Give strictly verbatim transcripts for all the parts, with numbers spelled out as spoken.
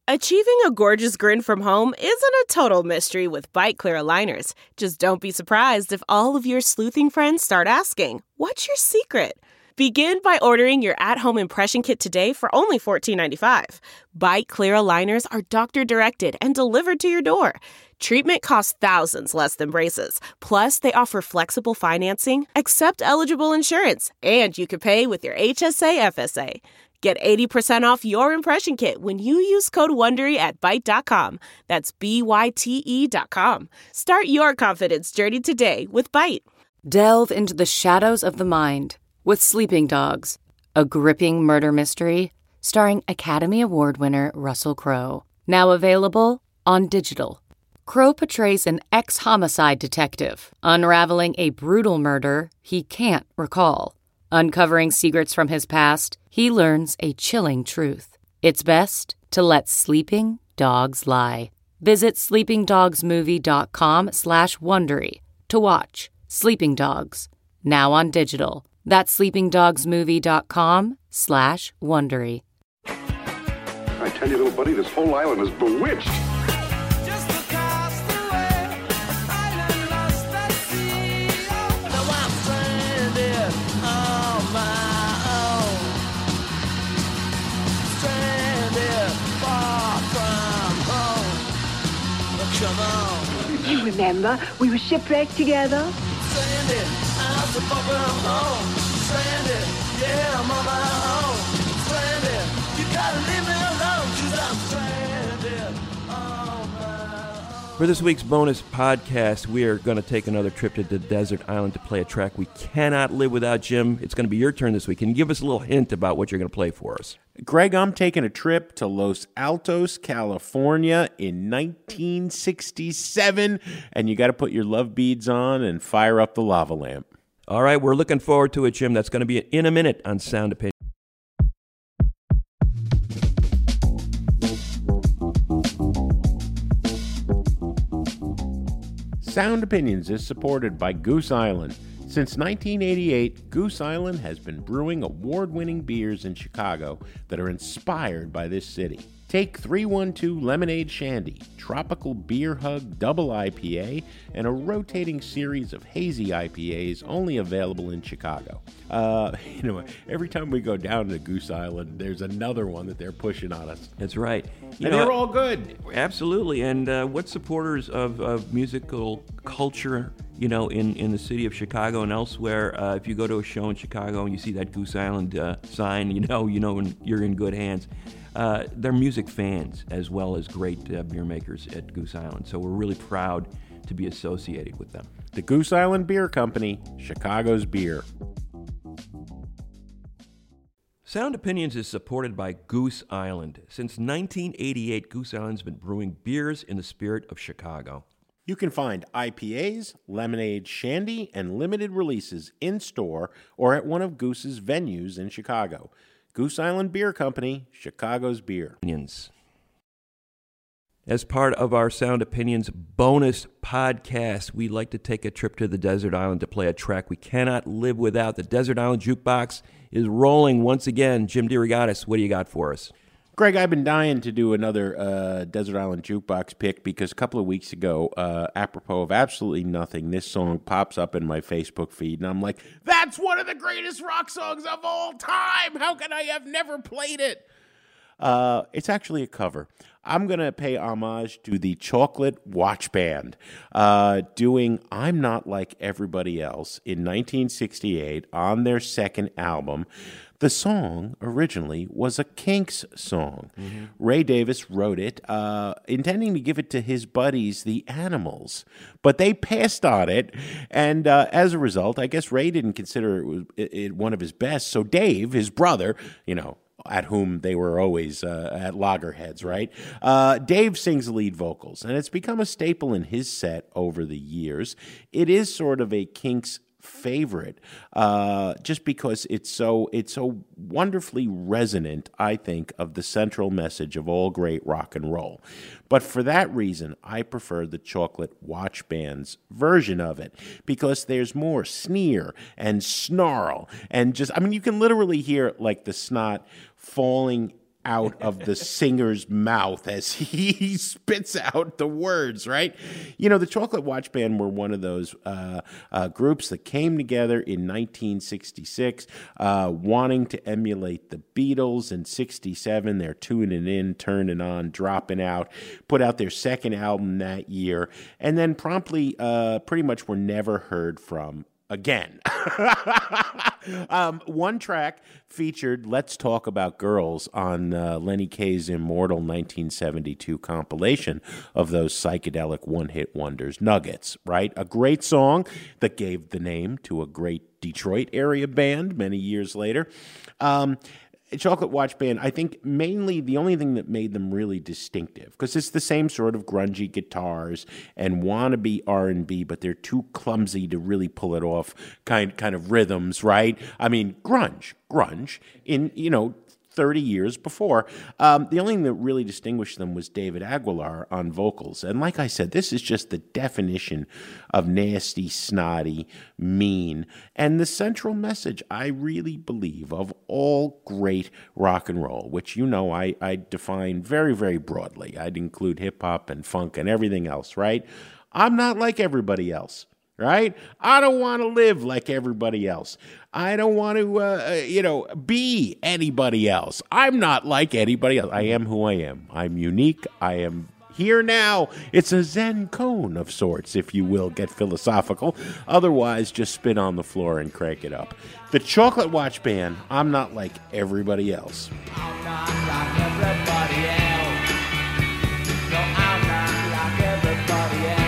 Achieving a gorgeous grin from home isn't a total mystery with Byte Clear aligners. Just don't be surprised if all of your sleuthing friends start asking, "What's your secret?" Begin by ordering your at-home impression kit today for only fourteen ninety-five. Byte Clear aligners are doctor-directed and delivered to your door. Treatment costs thousands less than braces. Plus, they offer flexible financing, accept eligible insurance, and you can pay with your H S A F S A. Get eighty percent off your impression kit when you use code WONDERY at byte dot com. That's B Y T E dot com. Start your confidence journey today with Byte. Delve into the shadows of the mind with Sleeping Dogs, a gripping murder mystery starring Academy Award winner Russell Crowe. Now available on digital. Crowe portrays an ex-homicide detective unraveling a brutal murder he can't recall. Uncovering secrets from his past, he learns a chilling truth. It's best to let sleeping dogs lie. Visit sleepingdogsmovie.com slash Wondery to watch Sleeping Dogs, now on digital. That's sleepingdogsmovie.com slash Wondery. I tell you, little buddy, this whole island is bewitched. You remember, we were shipwrecked together. Stranded, I'm so far from home. Stranded, yeah, I'm on my own. Stranded, you gotta leave me alone, 'cause I'm stranded on my own. For this week's bonus podcast, we are going to take another trip to the desert island to play a track we cannot live without. Jim, it's going to be your turn this week. Can you give us a little hint about what you're going to play for us? Greg, I'm taking a trip to Los Altos, California in nineteen sixty-seven, and you got to put your love beads on and fire up the lava lamp. All right, we're looking forward to it, Jim. That's going to be in a minute on Sound Opinion. Sound Opinions is supported by Goose Island. Since nineteen eighty-eight, Goose Island has been brewing award-winning beers in Chicago that are inspired by this city. Take three one two Lemonade Shandy, Tropical Beer Hug Double I P A, and a rotating series of hazy I P As only available in Chicago. Uh, you know, every time we go down to Goose Island, there's another one that they're pushing on us. That's right. You and know, they're all good. Absolutely. And uh, what supporters of, of musical culture, you know, in, in the city of Chicago and elsewhere, uh, if you go to a show in Chicago and you see that Goose Island uh, sign, you know, you know you're in good hands. Uh, they're music fans as well as great uh, beer makers at Goose Island. So we're really proud to be associated with them. The Goose Island Beer Company, Chicago's beer. Sound Opinions is supported by Goose Island. Since nineteen eighty-eight, Goose Island's been brewing beers in the spirit of Chicago. You can find I P As, lemonade, shandy, and limited releases in-store or at one of Goose's venues in Chicago. Goose Island Beer Company, Chicago's beer. As part of our Sound Opinions bonus podcast, we'd like to take a trip to the desert island to play a track we cannot live without. The Desert Island Jukebox is rolling once again. Jim DeRogatis, what do you got for us? Greg, I've been dying to do another uh, Desert Island Jukebox pick because a couple of weeks ago, uh, apropos of absolutely nothing, this song pops up in my Facebook feed, and I'm like, that's one of the greatest rock songs of all time! How can I have never played it? Uh, it's actually a cover. I'm going to pay homage to the Chocolate Watch Band, uh, doing I'm Not Like Everybody Else in nineteen sixty-eight on their second album. The song originally was a Kinks song. Mm-hmm. Ray Davis wrote it, uh, intending to give it to his buddies, the Animals, but they passed on it, and uh, as a result, I guess Ray didn't consider it, was, it, it one of his best, so Dave, his brother, you know, at whom they were always uh, at loggerheads, right? Uh, Dave sings the lead vocals, and it's become a staple in his set over the years. It is sort of a Kinks favorite, uh, just because it's so it's so wonderfully resonant, I think, of the central message of all great rock and roll. But for that reason, I prefer the Chocolate Watch Band's version of it, because there's more sneer and snarl and just, I mean, you can literally hear like the snot falling out of the singer's mouth as he spits out the words, right? You know, the Chocolate Watch Band were one of those uh, uh, groups that came together in nineteen sixty-six, uh, wanting to emulate the Beatles. In sixty-seven, they're tuning in, turning on, dropping out, put out their second album that year, and then promptly uh, pretty much were never heard from again. um, one track featured Let's Talk About Girls on uh, Lenny Kaye's immortal nineteen seventy-two compilation of those psychedelic one-hit wonders, Nuggets, right? A great song that gave the name to a great Detroit area band many years later. Um, Chocolate Watch Band, I think mainly the only thing that made them really distinctive, because it's the same sort of grungy guitars and wannabe R and B, but they're too clumsy to really pull it off kind kind of rhythms, right? I mean, grunge, grunge in, you know, thirty years before. Um, the only thing that really distinguished them was David Aguilar on vocals. And like I said, this is just the definition of nasty, snotty, mean. And the central message, I really believe, of all great rock and roll, which you know I, I define very, very broadly. I'd include hip-hop and funk and everything else, right? I'm not like everybody else. Right? I don't want to live like everybody else. I don't want to, uh, you know, be anybody else. I'm not like anybody else. I am who I am. I'm unique. I am here now. It's a Zen cone of sorts, if you will, get philosophical. Otherwise, just spit on the floor and crank it up. The Chocolate Watch Band, I'm not like everybody else. I'm not like everybody else. No, I'm not like everybody else.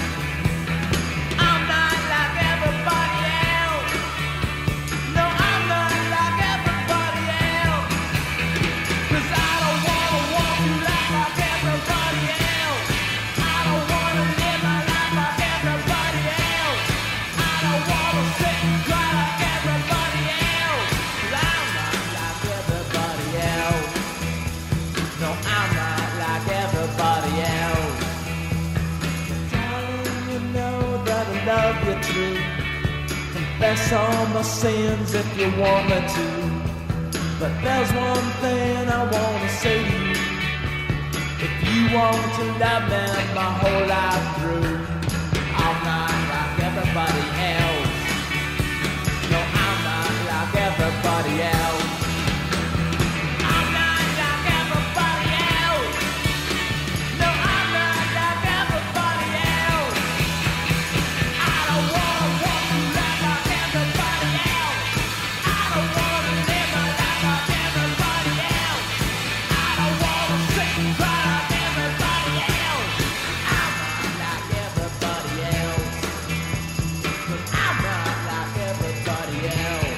Love you true. Confess all my sins if you want me to. But there's one thing I want to say to you. If you want to love me my whole life through, I'm not like everybody else. No, I'm not like everybody else. I'm not like everybody else. No, I'm not like everybody else. I don't wanna walk around like everybody else. I don't wanna live my life like everybody else. I don't wanna sit and cry like everybody else. I'm not like everybody else. But I'm not like everybody else.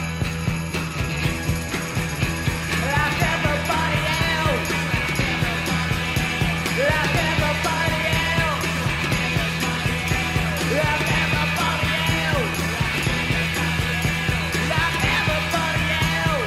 Like everybody else. Like everybody else. Like everybody else. Like everybody else.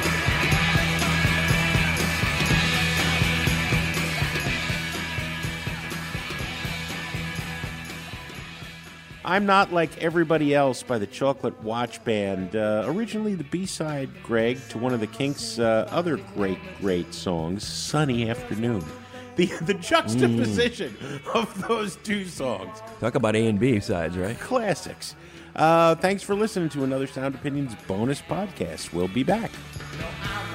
I'm Not Like Everybody Else by the Chocolate Watch Band. Uh, originally the B-side, Greg, to one of the Kinks' uh, other great, great songs, Sunny Afternoon. The, the juxtaposition mm. of those two songs. Talk about A and B sides, right? Classics. Uh, thanks for listening to another Sound Opinions bonus podcast. We'll be back. No, I'm